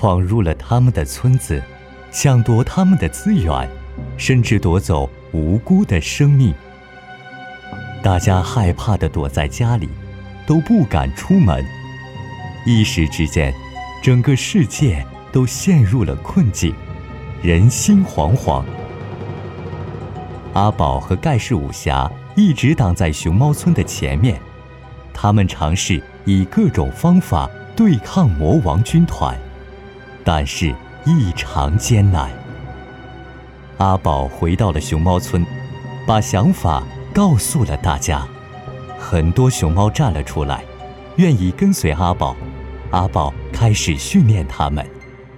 闯入了他们的村子，抢夺他们的资源，甚至夺走无辜的生命。大家害怕地躲在家里，都不敢出门。一时之间，整个世界都陷入了困境，人心惶惶。阿宝和盖世武侠一直挡在熊猫村的前面，他们尝试以各种方法对抗魔王军团，但是异常艰难。阿宝回到了熊猫村，把想法告诉了大家。很多熊猫站了出来，愿意跟随阿宝。阿宝开始训练他们，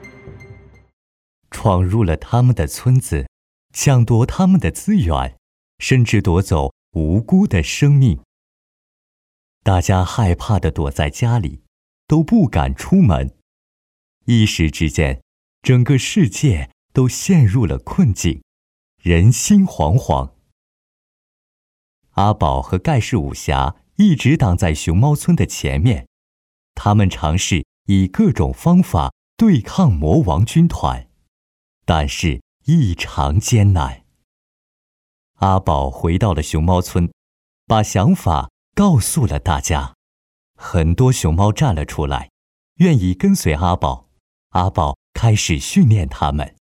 闯入了他们的村子，抢夺他们的资源，甚至夺走无辜的生命。大家害怕地躲在家里，都不敢出门。一时之间，整个世界都陷入了困境，人心惶惶。阿宝和盖世武侠一直挡在熊猫村的前面，他们尝试以各种方法对抗魔王军团，但是异常艰难。阿宝回到了熊猫村，把想法告诉了大家。很多熊猫站了出来，愿意跟随阿宝。阿宝开始训练他们。